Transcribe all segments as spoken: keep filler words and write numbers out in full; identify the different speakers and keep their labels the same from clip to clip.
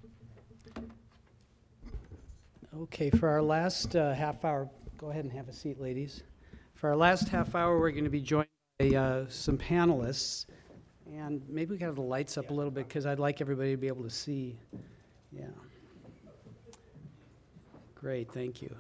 Speaker 1: Okay, for our last uh, half hour, go ahead and have a seat, ladies. For our last half hour, we're going to be joined by uh, some panelists. And maybe we can have the lights up a little bit because I'd like everybody to be able to see. Yeah. Great, thank you.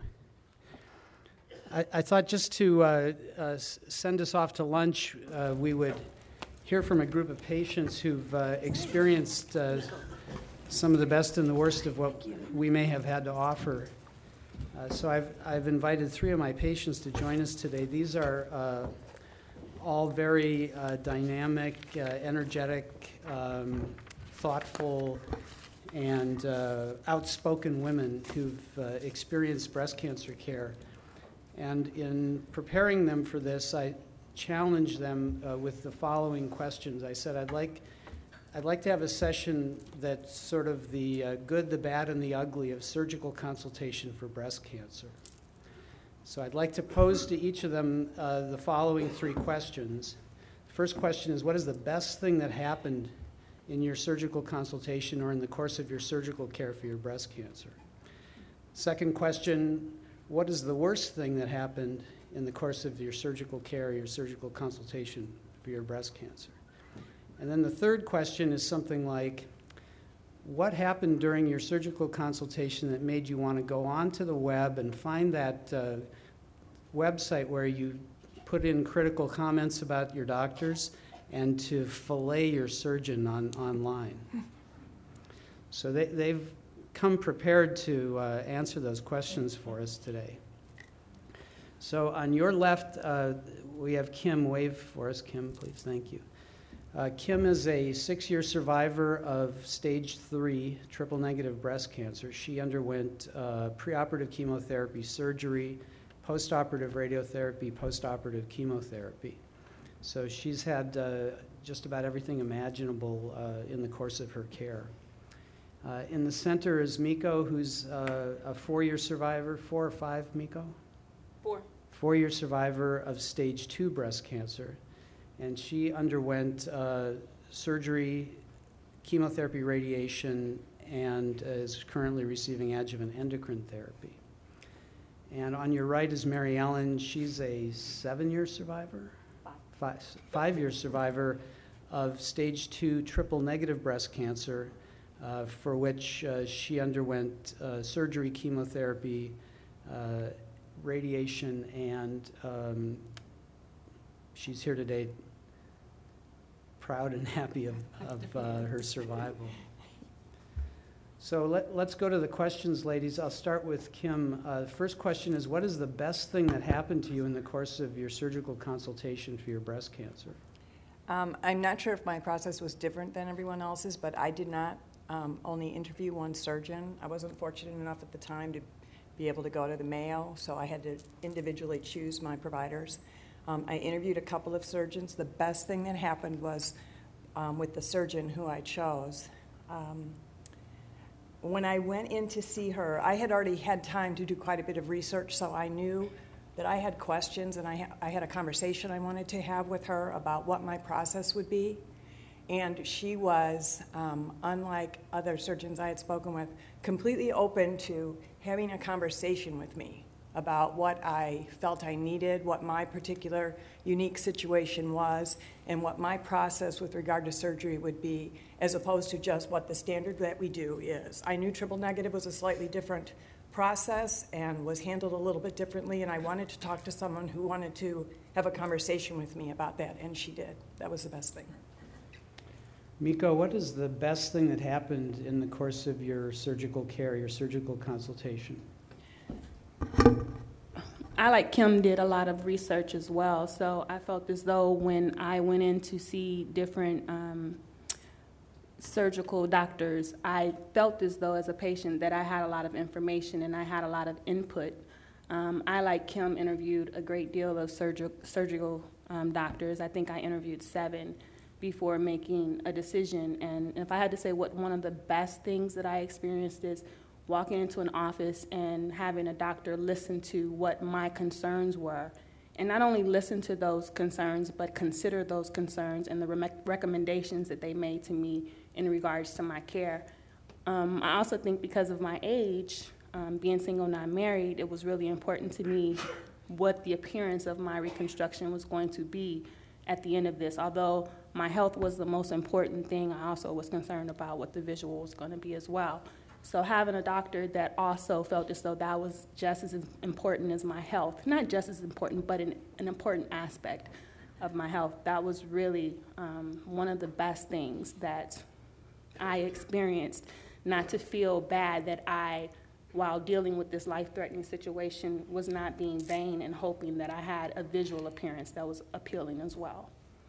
Speaker 1: I, I thought just to uh, uh, send us off to lunch, uh, we would hear from a group of patients who've uh, experienced uh, some of the best and the worst of what we may have had to offer. Uh, so I've, I've invited three of my patients to join us today. These are uh, all very uh, dynamic, uh, energetic, um, thoughtful, and uh, outspoken women who've uh, experienced breast cancer care. And in preparing them for this, I challenged them uh, with the following questions. I said, I'd like, I'd like to have a session that's sort of the uh, good, the bad, and the ugly of surgical consultation for breast cancer. So I'd like to pose to each of them uh, the following three questions. The first question is, what is the best thing that happened in your surgical consultation or in the course of your surgical care for your breast cancer? Second question, what is the worst thing that happened in the course of your surgical care or your surgical consultation for your breast cancer? And then the third question is something like, what happened during your surgical consultation that made you want to go onto the web and find that uh, website where you put in critical comments about your doctors and to fillet your surgeon on, online? So they, they've come prepared to uh, answer those questions for us today. So on your left, uh, we have Kim. Wave for us, Kim, please. Thank you. Uh, Kim is a six-year survivor of stage three triple-negative breast cancer. She underwent uh, preoperative chemotherapy, surgery, postoperative radiotherapy, postoperative chemotherapy. So she's had uh, just about everything imaginable uh, in the course of her care. Uh, in the center is Miko, who's uh, a four-year survivor, four or five, Miko?
Speaker 2: Four.
Speaker 1: Four-year survivor of stage two breast cancer. And she underwent uh, surgery, chemotherapy, radiation, and uh, is currently receiving adjuvant endocrine therapy. And on your right is Mary Ellen. She's a seven-year survivor? Five. Five, five-year survivor of stage two triple-negative breast cancer, uh, for which uh, she underwent uh, surgery, chemotherapy, uh, radiation, and um, she's here today proud and happy of, of uh, her survival. So let, let's go to the questions, ladies. I'll start with Kim. Uh, the first question is, what is the best thing that happened to you in the course of your surgical consultation for your breast cancer?
Speaker 2: Um, I'm not sure if my process was different than everyone else's, but I did not um, only interview one surgeon. I wasn't fortunate enough at the time to be able to go to the Mayo, so I had to individually choose my providers. Um, I interviewed a couple of surgeons. The best thing that happened was um, with the surgeon who I chose. Um, when I went in to see her, I had already had time to do quite a bit of research, so I knew that I had questions, and I, ha- I had a conversation I wanted to have with her about what my process would be. And she was, um, unlike other surgeons I had spoken with, completely open to having a conversation with me about what I felt I needed, what my particular unique situation was, and what my process with regard to surgery would be, as opposed to just what the standard that we do is. I knew triple negative was a slightly different process and was handled a little bit differently, and I wanted to talk to someone who wanted to have a conversation with me about that, and she did. That was the best thing.
Speaker 1: Miko, what is the best thing that happened in the course of your surgical care, your surgical consultation?
Speaker 3: I, like Kim, did a lot of research as well, so I felt as though when I went in to see different um, surgical doctors, I felt as though as a patient that I had a lot of information and I had a lot of input. Um, I, like Kim, interviewed a great deal of surgi- surgical um, doctors. I think I interviewed seven before making a decision, and if I had to say what one of the best things that I experienced is walking into an office and having a doctor listen to what my concerns were, and not only listen to those concerns, but consider those concerns and the re- recommendations that they made to me in regards to my care. Um, I also think because of my age, um, being single, not married, it was really important to me what the appearance of my reconstruction was going to be at the end of this. Although my health was the most important thing, I also was concerned about what the visual was going to be as well. So having a doctor that also felt as though that was just as important as my health, not just as important, but an, an important aspect of my health, that was really um, one of the best things that I experienced, not to feel bad that I, while dealing with this life-threatening situation, was not being vain and hoping that I had a visual appearance that was appealing as well.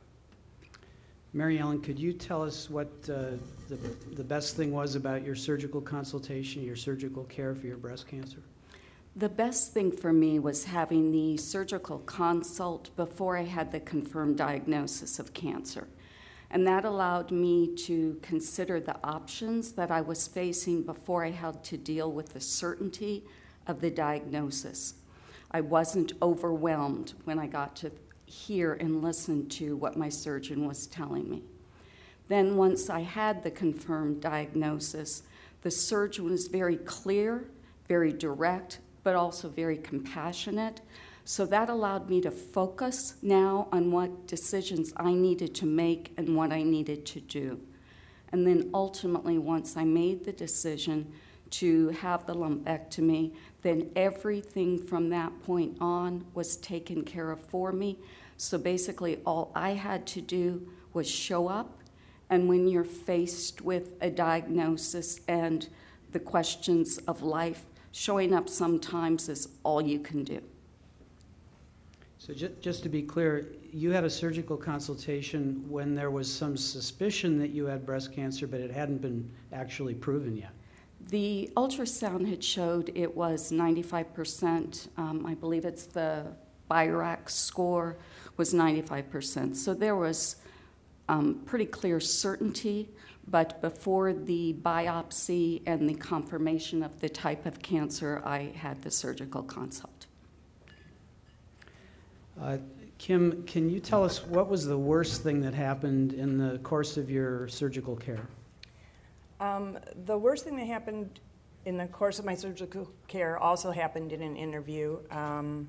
Speaker 1: Mary Ellen, could you tell us what uh, the, the best thing was about your surgical consultation, your surgical care for your breast cancer?
Speaker 4: The best thing for me was having the surgical consult before I had the confirmed diagnosis of cancer. And that allowed me to consider the options that I was facing before I had to deal with the certainty of the diagnosis. I wasn't overwhelmed when I got to hear and listen to what my surgeon was telling me. Then once I had the confirmed diagnosis, the surgeon was very clear, very direct, but also very compassionate. So that allowed me to focus now on what decisions I needed to make and what I needed to do. And then ultimately, once I made the decision to have the lumpectomy, then everything from that point on was taken care of for me. So basically, all I had to do was show up, and when you're faced with a diagnosis and the questions of life, showing up sometimes is all you can do.
Speaker 1: So ju- just to be clear, you had a surgical consultation when there was some suspicion that you had breast cancer, but it hadn't been actually proven yet.
Speaker 4: The ultrasound had showed it was ninety-five percent. Um, I believe it's the BIRAC score was ninety-five percent. So there was um, pretty clear certainty, but before the biopsy and the confirmation of the type of cancer, I had the surgical consult.
Speaker 1: Uh, Kim, can you tell us what was the worst thing that happened in the course of your surgical care?
Speaker 2: Um, the worst thing that happened in the course of my surgical care also happened in an interview. Um,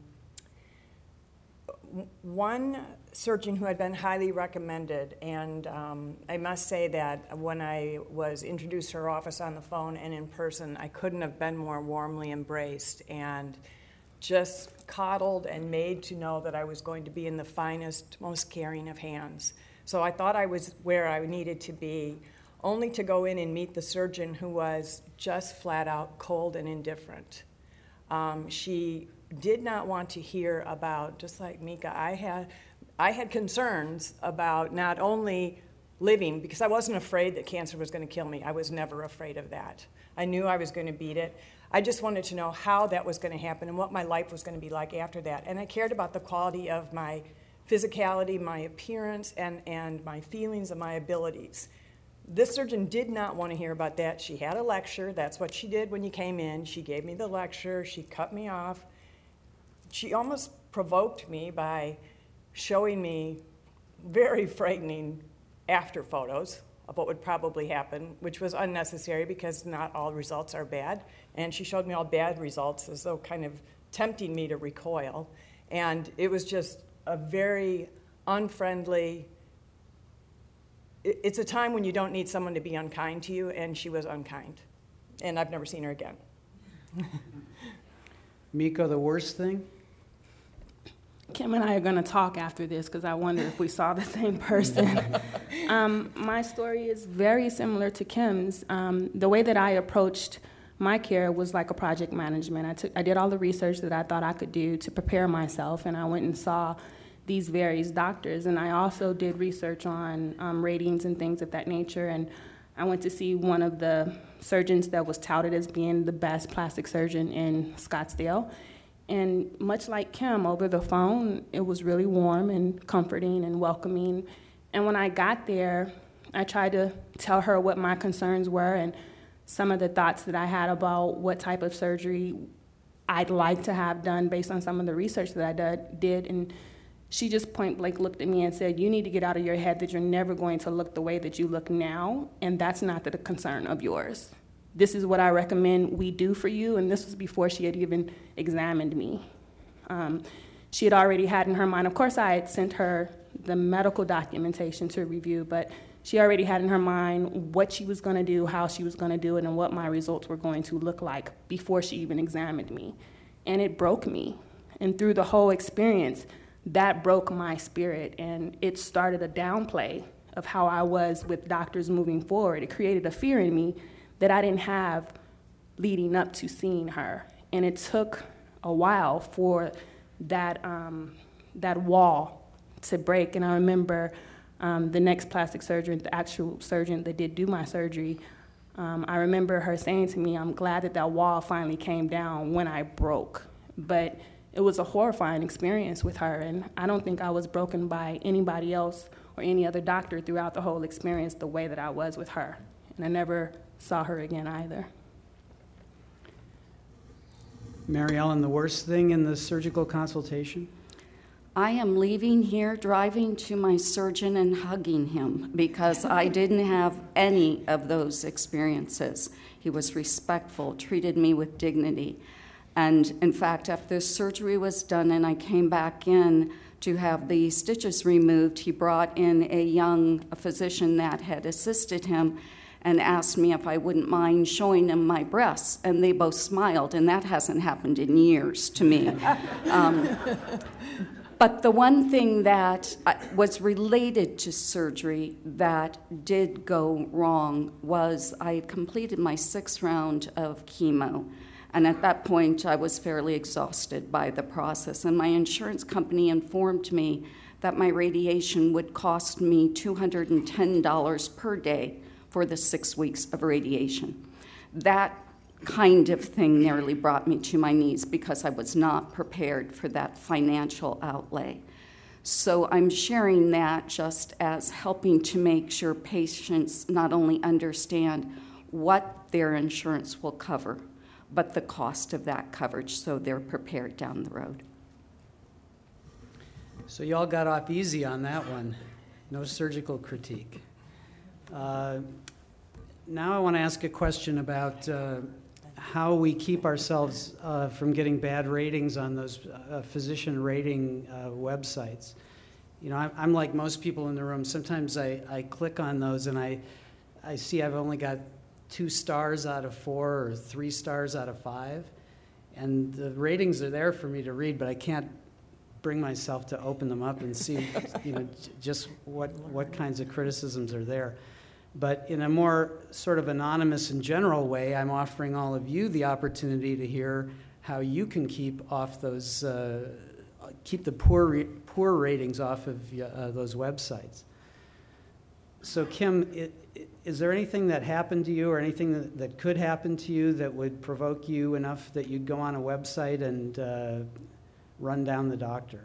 Speaker 2: one surgeon who had been highly recommended, and um, I must say that when I was introduced to her office on the phone and in person, I couldn't have been more warmly embraced and just coddled and made to know that I was going to be in the finest, most caring of hands. So I thought I was where I needed to be, only to go in and meet the surgeon who was just flat out cold and indifferent. Um, she did not want to hear about, just like Mika, I had, I had concerns about not only living, because I wasn't afraid that cancer was going to kill me. I was never afraid of that. I knew I was going to beat it. I just wanted to know how that was going to happen and what my life was going to be like after that. And I cared about the quality of my physicality, my appearance, and, and my feelings and my abilities. This surgeon did not want to hear about that. She had a lecture. That's what she did when you came in. She gave me the lecture. She cut me off. She almost provoked me by showing me very frightening after photos of what would probably happen, which was unnecessary because not all results are bad. And she showed me all bad results as though kind of tempting me to recoil. And it was just a very unfriendly, it's a time when you don't need someone to be unkind to you, and she was unkind. And I've never seen her again.
Speaker 1: Miko, the worst thing?
Speaker 3: Kim and I are going to talk after this because I wonder if we saw the same person. um, my story is very similar to Kim's. Um, the way that I approached my care was like a project management. I took, I did all the research that I thought I could do to prepare myself, and I went and saw these various doctors. And I also did research on um, ratings and things of that nature. And I went to see one of the surgeons that was touted as being the best plastic surgeon in Scottsdale. And much like Kim, over the phone, it was really warm and comforting and welcoming. And when I got there, I tried to tell her what my concerns were and some of the thoughts that I had about what type of surgery I'd like to have done based on some of the research that I did. And she just point blank looked at me and said, you need to get out of your head that you're never going to look the way that you look now, and that's not the concern of yours. this is what I recommend we do for you, and this was before she had even examined me. Um, she had already had in her mind, of course I had sent her the medical documentation to review, but she already had in her mind what she was going to do, how she was going to do it, and what my results were going to look like before she even examined me. And it broke me. And through the whole experience, that broke my spirit, and it started a downplay of how I was with doctors moving forward. It created a fear in me that I didn't have leading up to seeing her. And it took a while for that, um, that wall to break. And I remember um, the next plastic surgeon, the actual surgeon that did do my surgery, um, I remember her saying to me, I'm glad that that wall finally came down when I broke. But it was a horrifying experience with her, and I don't think I was broken by anybody else or any other doctor throughout the whole experience the way that I was with her. And I never saw her again either.
Speaker 1: Mary Ellen, the worst thing in the surgical consultation?
Speaker 4: I am leaving here, driving to my surgeon and hugging him because I didn't have any of those experiences. He was respectful, treated me with dignity. And in fact, after the surgery was done and I came back in to have the stitches removed, he brought in a young physician that had assisted him and asked me if I wouldn't mind showing him my breasts. And they both smiled, and that hasn't happened in years to me. Um, but the one thing that was related to surgery that did go wrong was I had completed my sixth round of chemo. And at that point, I was fairly exhausted by the process. And my insurance company informed me that my radiation would cost me two hundred ten dollars per day for the six weeks of radiation. That kind of thing nearly brought me to my knees because I was not prepared for that financial outlay. So I'm sharing that just as helping to make sure patients not only understand what their insurance will cover, but the cost of that coverage, so they're prepared down the road.
Speaker 1: So you all got off easy on that one. No surgical critique. Uh, now I want to ask a question about uh, how we keep ourselves uh, from getting bad ratings on those uh, physician rating uh, websites. You know, I'm, I'm like most people in the room. Sometimes I, I click on those and I, I see I've only got two stars out of four or three stars out of five. And the ratings are there for me to read, but I can't bring myself to open them up and see, you know, j- just what, what kinds of criticisms are there. But in a more sort of anonymous and general way, I'm offering all of you the opportunity to hear how you can keep off those, uh, keep the poor, re- poor ratings off of uh, those websites. So Kim, it, is there anything that happened to you or anything that, that could happen to you that would provoke you enough that you'd go on a website and uh, run down the doctor?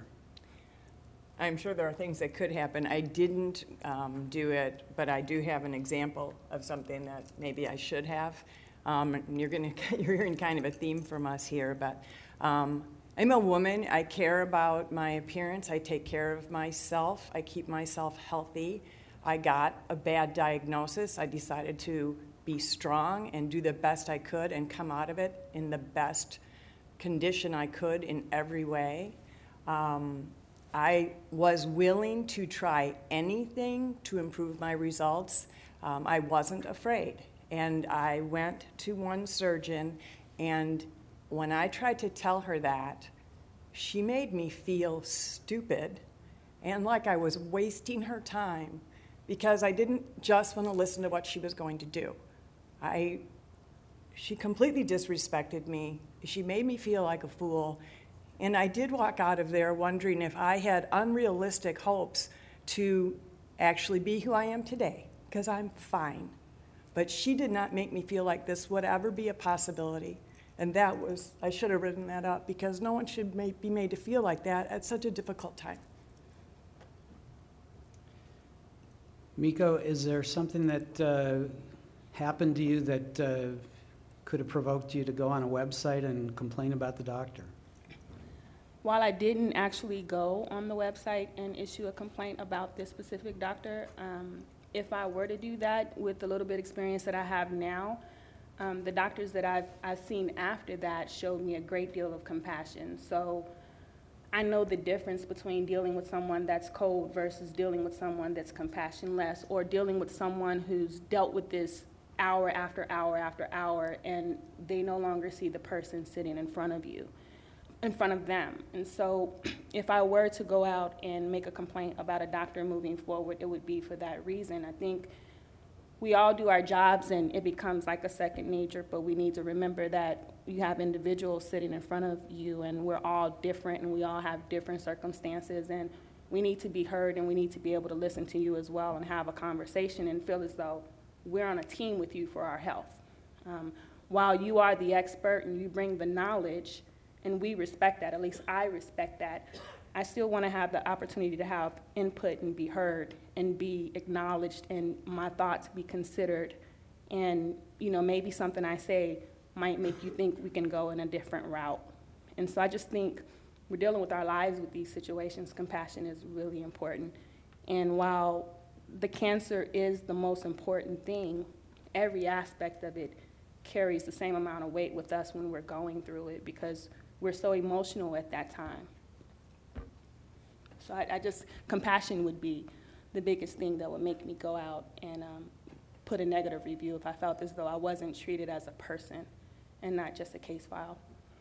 Speaker 2: I'm sure there are things that could happen. I didn't um, do it, but I do have an example of something that maybe I should have. Um, and you're going to you're hearing kind of a theme from us here, but um, I'm a woman. I care about my appearance. I take care of myself. I keep myself healthy. I got a bad diagnosis. I decided to be strong and do the best I could and come out of it in the best condition I could in every way. Um, I was willing to try anything to improve my results. Um, I wasn't afraid. And I went to one surgeon, and when I tried to tell her that, she made me feel stupid and like I was wasting her time, because I didn't just want to listen to what she was going to do. I, she completely disrespected me. She made me feel like a fool. And I did walk out of there wondering if I had unrealistic hopes to actually be who I am today, because I'm fine. But she did not make me feel like this would ever be a possibility. And that was, I should have written that up, because no one should be made to feel like that at such a difficult time.
Speaker 1: Miko, is there something that uh, happened to you that uh, could have provoked you to go on a website and complain about the doctor?
Speaker 3: While I didn't actually go on the website and issue a complaint about this specific doctor, um, if I were to do that with the little bit of experience that I have now, Um, the doctors that I've, I've seen after that showed me a great deal of compassion. So I know the difference between dealing with someone that's cold versus dealing with someone that's compassionless, or dealing with someone who's dealt with this hour after hour after hour, and they no longer see the person sitting in front of you, in front of them. And so if I were to go out and make a complaint about a doctor moving forward, it would be for that reason. I think we all do our jobs and it becomes like a second nature, but we need to remember that you have individuals sitting in front of you and we're all different and we all have different circumstances, and we need to be heard and we need to be able to listen to you as well and have a conversation and feel as though we're on a team with you for our health. Um, while you are the expert and you bring the knowledge, and we respect that, at least I respect that, I still want to have the opportunity to have input and be heard and be acknowledged and my thoughts be considered. And, you know, maybe something I say might make you think we can go in a different route. And so I just think we're dealing with our lives with these situations. Compassion is really important. And while the cancer is the most important thing, every aspect of it carries the same amount of weight with us when we're going through it, because we're so emotional at that time. So I, I just, compassion would be the biggest thing that would make me go out and um, put a negative review if I felt as though I wasn't treated as a person and not just a case file.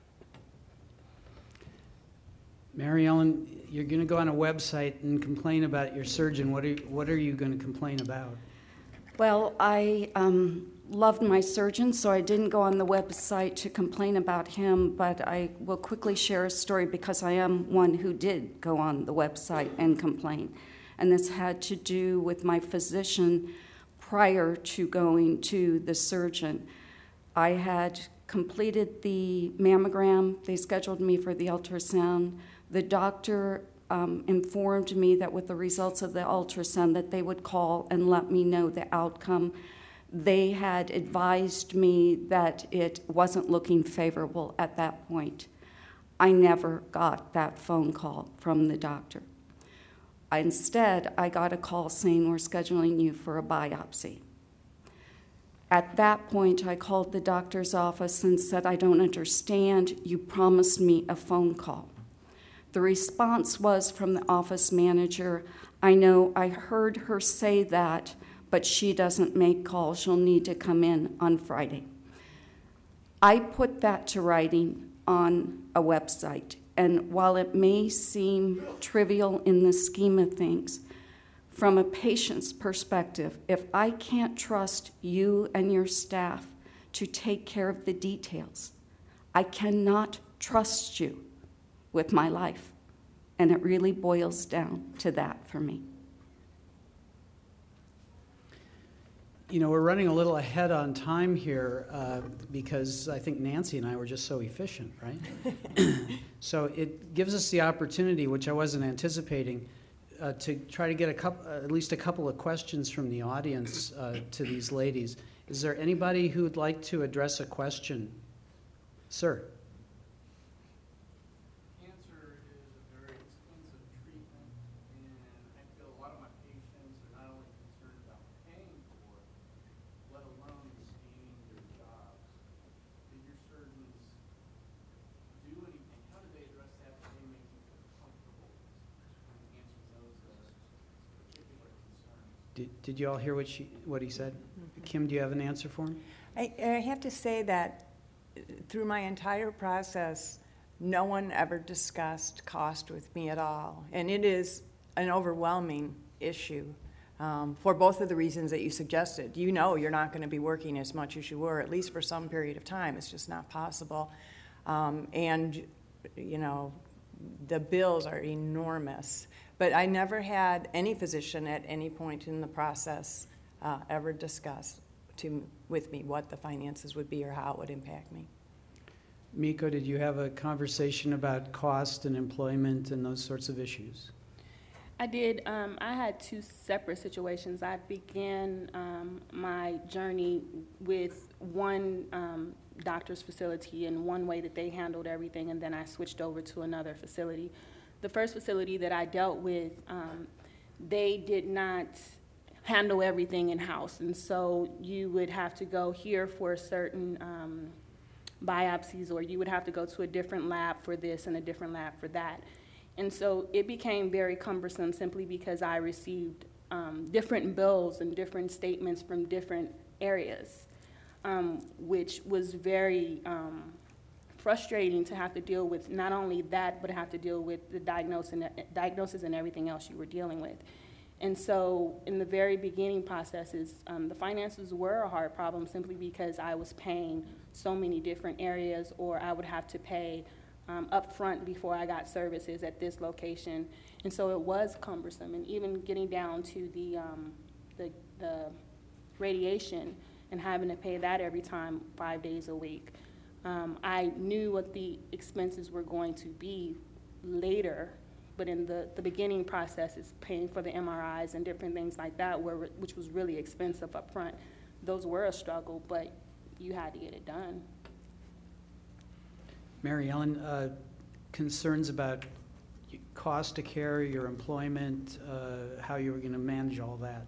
Speaker 1: Mary Ellen, you're going to go on a website and complain about your surgeon. What are, what are you going to complain about?
Speaker 4: Well, I um, loved my surgeon, so I didn't go on the website to complain about him, but I will quickly share a story because I am one who did go on the website and complain. And this had to do with my physician prior to going to the surgeon. I had completed the mammogram. They scheduled me for the ultrasound. The doctor um, informed me that with the results of the ultrasound that they would call and let me know the outcome. They had advised me that it wasn't looking favorable at that point. I never got that phone call from the doctor. Instead, I got a call saying, we're scheduling you for a biopsy. At that point, I called the doctor's office and said, I don't understand. You promised me a phone call. The response was from the office manager, I know I heard her say that, but she doesn't make calls. She'll need to come in on Friday. I put that to writing on a website, and while it may seem trivial in the scheme of things, from a patient's perspective, if I can't trust you and your staff to take care of the details, I cannot trust you with my life. And it really boils down to that for me.
Speaker 1: You know, we're running a little ahead on time here uh, because I think Nancy and I were just so efficient, right? So it gives us the opportunity, which I wasn't anticipating, uh, to try to get a couple, uh, at least a couple of questions from the audience uh, to these ladies. Is there anybody who would like to address a question? Sir. Did, did you all hear what she, what he said? Mm-hmm. Kim, do you have an answer for him?
Speaker 2: I, I have to say that through my entire process, no one ever discussed cost with me at all. And it is an overwhelming issue um, for both of the reasons that you suggested. You know you're not going to be working as much as you were, at least for some period of time. It's just not possible. Um, and, you know, the bills are enormous. But I never had any physician at any point in the process uh, ever discuss to, with me what the finances would be or how it would impact me.
Speaker 1: Miko, did you have a conversation about cost and employment and those sorts of issues?
Speaker 3: I did. Um, I had two separate situations. I began um, my journey with one um, doctor's facility and one way that they handled everything, and then I switched over to another facility. The first facility that I dealt with, um, they did not handle everything in-house. And so you would have to go here for certain um, biopsies, or you would have to go to a different lab for this and a different lab for that. And so it became very cumbersome simply because I received um, different bills and different statements from different areas, um, which was very um, frustrating to have to deal with not only that, but have to deal with the diagnosis and, diagnosis and everything else you were dealing with. And so in the very beginning processes, um, the finances were a hard problem simply because I was paying so many different areas, or I would have to pay um, up front before I got services at this location. And so it was cumbersome. And even getting down to the, um, the, the radiation and having to pay that every time, five days a week. Um, I knew what the expenses were going to be later, but in the, the beginning process, is paying for the M R Is and different things like that, were, which was really expensive up front. Those were a struggle, but you had to get it done.
Speaker 1: Mary Ellen, uh, concerns about cost of care, your employment, uh, how you were going to manage all that?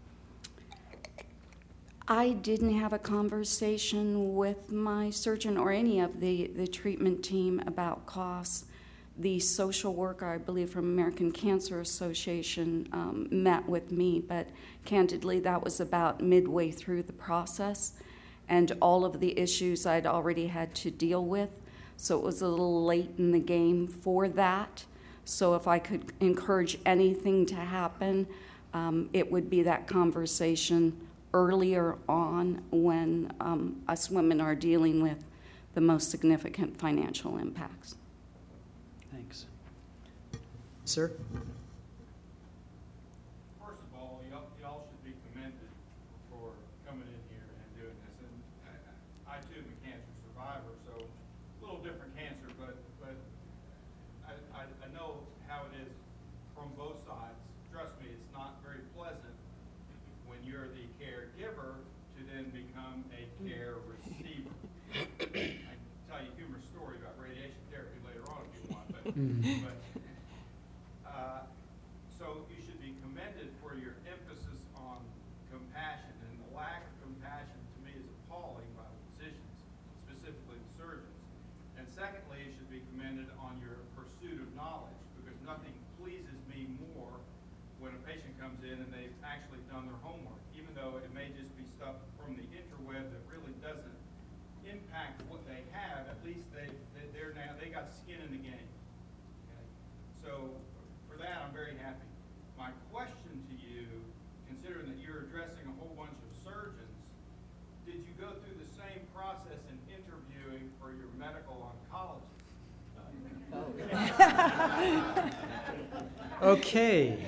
Speaker 4: I didn't have a conversation with my surgeon or any of the, the treatment team about costs. The social worker, I believe, from American Cancer Association um, met with me, but candidly, that was about midway through the process, and all of the issues I'd already had to deal with, so it was a little late in the game for that. So if I could encourage anything to happen, um, it would be that conversation earlier on when um, us women are dealing with the most significant financial impacts.
Speaker 1: Thanks. Sir?
Speaker 5: First of all, y'all, y'all should be commended for coming in here and doing this. And I, I too am a cancer survivor, so a little different cancer, but but I, I, I know how it is from both sides. Trust me, it's not very pleasant when you're the caregiver to then become a care receiver. I can tell you a humorous story about radiation therapy later on if you want, but,
Speaker 1: Mm-hmm.
Speaker 5: but uh, so you should be commended for your emphasis on compassion, and the lack of compassion to me is appalling by the physicians, specifically the surgeons. And secondly, you should be commended on your pursuit of knowledge, because nothing pleases me more when a patient comes in and they've actually done their homework, even though it may just be stuff from the interweb that really doesn't impact what they have. At least they, they they're now they got skin in the game. Okay? So for that, I'm very happy. My question to you, considering that you're addressing a whole bunch of surgeons, did you go through the same process in interviewing for your medical oncologist?
Speaker 1: Okay.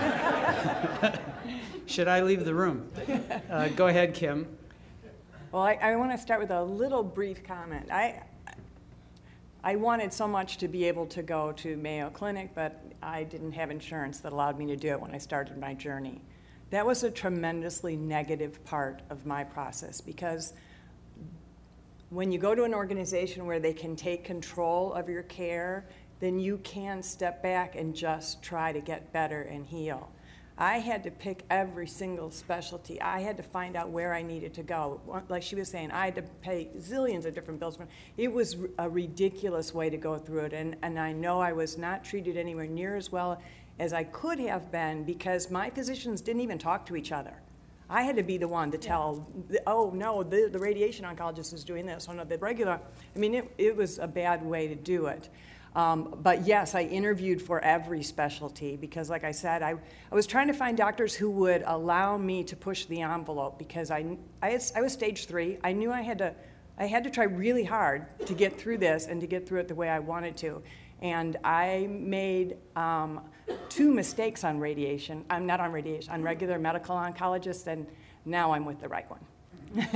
Speaker 1: Should I leave the room? Uh, go ahead, Kim.
Speaker 2: Well, I, I want to start with a little brief comment. I, I wanted so much to be able to go to Mayo Clinic, but I didn't have insurance that allowed me to do it when I started my journey. That was a tremendously negative part of my process, because when you go to an organization where they can take control of your care, then you can step back and just try to get better and heal. I had to pick every single specialty. I had to find out where I needed to go. Like she was saying, I had to pay zillions of different bills. It was a ridiculous way to go through it, and, and I know I was not treated anywhere near as well as I could have been, because my physicians didn't even talk to each other. I had to be the one to tell, oh, no, the, the radiation oncologist is doing this. Oh, no, the regular. I mean, it, it was a bad way to do it. Um, but yes, I interviewed for every specialty because, like I said, I, I was trying to find doctors who would allow me to push the envelope, because I, I, had, I was stage three. I knew I had to I had to try really hard to get through this and to get through it the way I wanted to. And I made um, two mistakes on radiation. I'm not on radiation, on regular medical oncologist, and now I'm with the right one.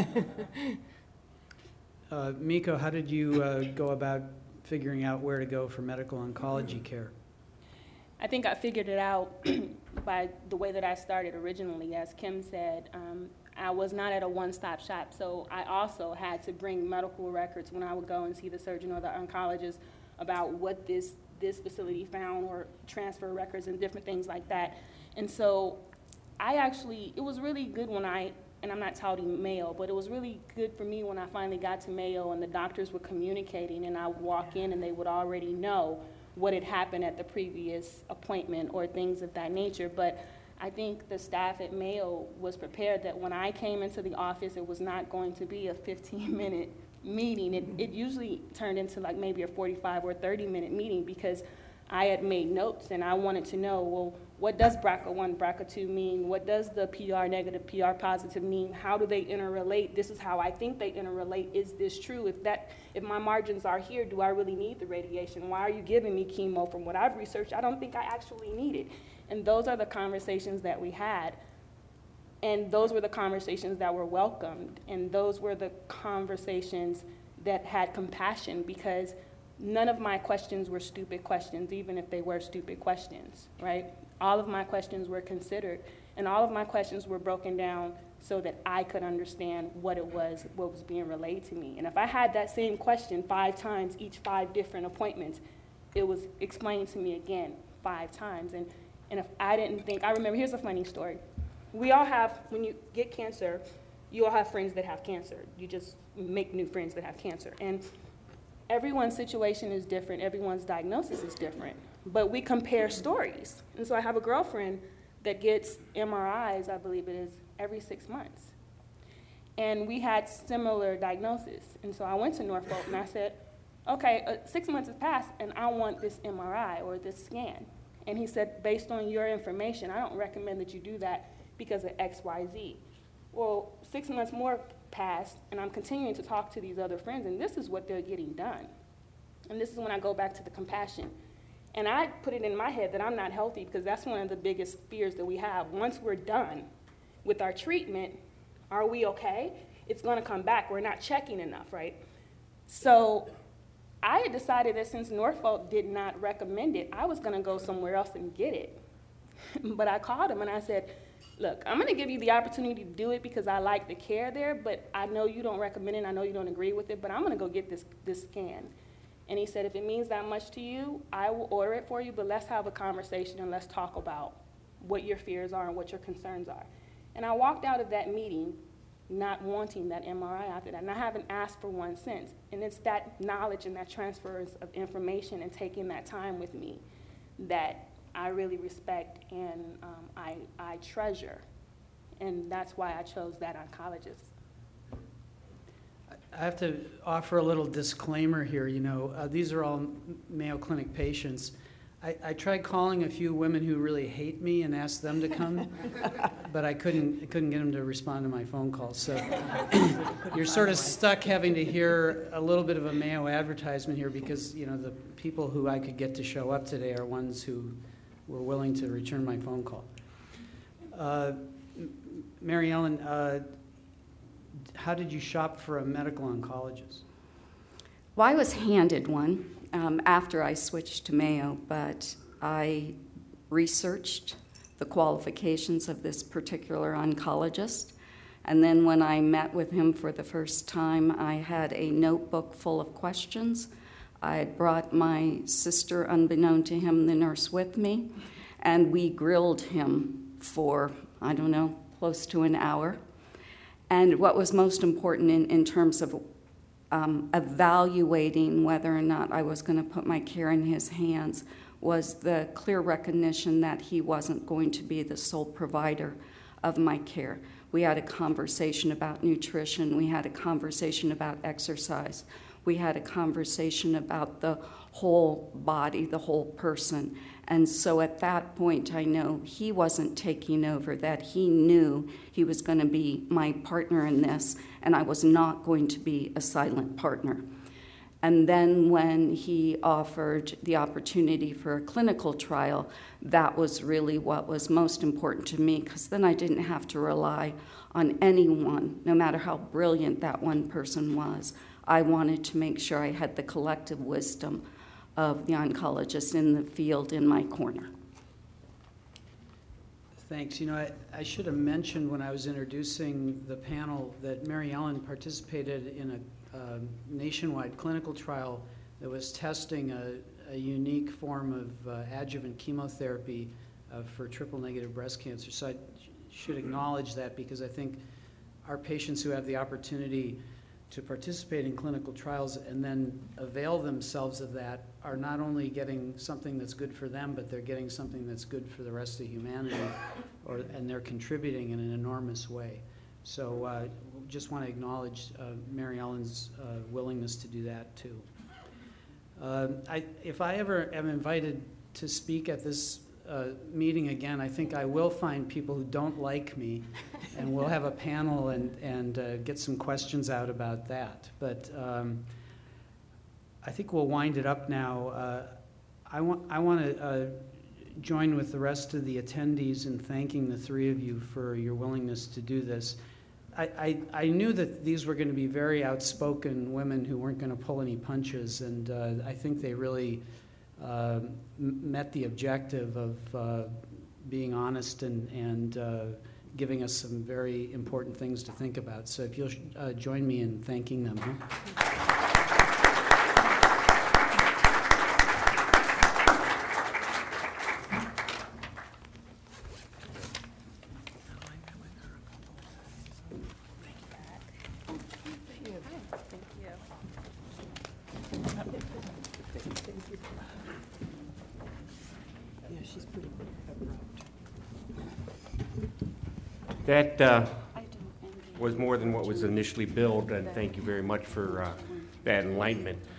Speaker 1: Uh, Miko, how did you uh, go about figuring out where to go for medical oncology care?
Speaker 3: I think I figured it out by the way that I started originally. As Kim said, um, I was not at a one-stop shop, so I also had to bring medical records when I would go and see the surgeon or the oncologist about what this, this facility found, or transfer records and different things like that. And so I actually, it was really good when I, and I'm not touting Mayo, but it was really good for me when I finally got to Mayo and the doctors were communicating, and I would walk in and they would already know what had happened at the previous appointment or things of that nature. But I think the staff at Mayo was prepared that when I came into the office, it was not going to be a fifteen minute meeting. It, it usually turned into like maybe a forty-five or thirty minute meeting, because I had made notes and I wanted to know, well, what does B R C A one, B R C A two mean? What does the P R negative, P R positive mean? How do they interrelate? This is how I think they interrelate. Is this true? If that, if my margins are here, do I really need the radiation? Why are you giving me chemo? From what I've researched, I don't think I actually need it. And those are the conversations that we had. And those were the conversations that were welcomed. And those were the conversations that had compassion, because none of my questions were stupid questions, even if they were stupid questions, right? All of my questions were considered, and all of my questions were broken down so that I could understand what it was, what was being relayed to me. And if I had that same question five times, each five different appointments, it was explained to me again five times. And, and if I didn't think, I remember, here's a funny story. We all have, when you get cancer, you all have friends that have cancer. You just make new friends that have cancer. And everyone's situation is different, everyone's diagnosis is different, but we compare stories. And so I have a girlfriend that gets M R Is, I believe it is, every six months. And we had similar diagnoses. And so I went to Norfolk and I said, okay, uh, six months has passed and I want this M R I or this scan. And he said, based on your information, I don't recommend that you do that because of X, Y, Z. Well, six months more passed, and I'm continuing to talk to these other friends, and this is what they're getting done. And this is when I go back to the compassion. And I put it in my head that I'm not healthy, because that's one of the biggest fears that we have. Once we're done with our treatment, are we okay? It's going to come back. We're not checking enough, right? So I had decided that since Norfolk did not recommend it, I was going to go somewhere else and get it. But I called him and I said, look, I'm going to give you the opportunity to do it because I like the care there, but I know you don't recommend it, I know you don't agree with it, but I'm going to go get this, this scan. And he said, if it means that much to you, I will order it for you, but let's have a conversation and let's talk about what your fears are and what your concerns are. And I walked out of that meeting not wanting that M R I after that, and I haven't asked for one since. And it's that knowledge and that transference of information and taking that time with me that I really respect and um, I, I treasure. And that's why I chose that oncologist.
Speaker 1: I have to offer a little disclaimer here. You know, uh, these are all Mayo Clinic patients. I, I tried calling a few women who really hate me and asked them to come, but I couldn't, I couldn't get them to respond to my phone calls. So you're sort of stuck having to hear a little bit of a Mayo advertisement here, because, you know, the people who I could get to show up today are ones who were willing to return my phone call. Uh, Mary Ellen, uh, how did you shop for a medical oncologist?
Speaker 4: Well, I was handed one um, after I switched to Mayo, but I researched the qualifications of this particular oncologist. And then when I met with him for the first time, I had a notebook full of questions. I had brought my sister, unbeknown to him, the nurse, with me, and we grilled him for, I don't know, close to an hour. And what was most important in, in terms of um, evaluating whether or not I was going to put my care in his hands was the clear recognition that he wasn't going to be the sole provider of my care. We had a conversation about nutrition. We had a conversation about exercise. We had a conversation about the whole body, the whole person. And so at that point, I know he wasn't taking over, that he knew he was going to be my partner in this, and I was not going to be a silent partner. And then when he offered the opportunity for a clinical trial, that was really what was most important to me, because then I didn't have to rely on anyone, no matter how brilliant that one person was. I wanted to make sure I had the collective wisdom of the oncologist in the field in my corner.
Speaker 1: Thanks. You know, I, I should have mentioned when I was introducing the panel that Mary Ellen participated in a uh, nationwide clinical trial that was testing a, a unique form of uh, adjuvant chemotherapy uh, for triple-negative breast cancer. So I should acknowledge that, because I think our patients who have the opportunity to participate in clinical trials and then avail themselves of that are not only getting something that's good for them, but they're getting something that's good for the rest of humanity, or, and they're contributing in an enormous way. So uh, just want to acknowledge uh, Mary Ellen's uh, willingness to do that too. Uh, I, if I ever am invited to speak at this uh, meeting again, I think I will find people who don't like me, and we'll have a panel and, and uh, get some questions out about that. But um, I think we'll wind it up now. Uh, I want, I want to uh, join with the rest of the attendees in thanking the three of you for your willingness to do this. I, I, I knew that these were going to be very outspoken women who weren't going to pull any punches, and uh, I think they really uh, m- met the objective of uh, being honest and, and uh, giving us some very important things to think about. So if you'll uh, join me in thanking them. Huh?
Speaker 6: That uh, was more than what was initially billed, and thank you very much for uh, that enlightenment.